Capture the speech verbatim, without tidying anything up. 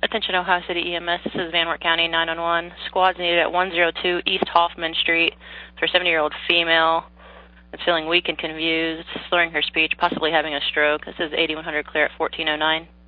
Attention Ohio City E M S, this is Van Wert County nine one one. Squad's needed at one oh two East Hoffman Street for a seventy-year-old female that's feeling weak and confused, slurring her speech, possibly having a stroke. This is eighty-one hundred clear at fourteen oh nine.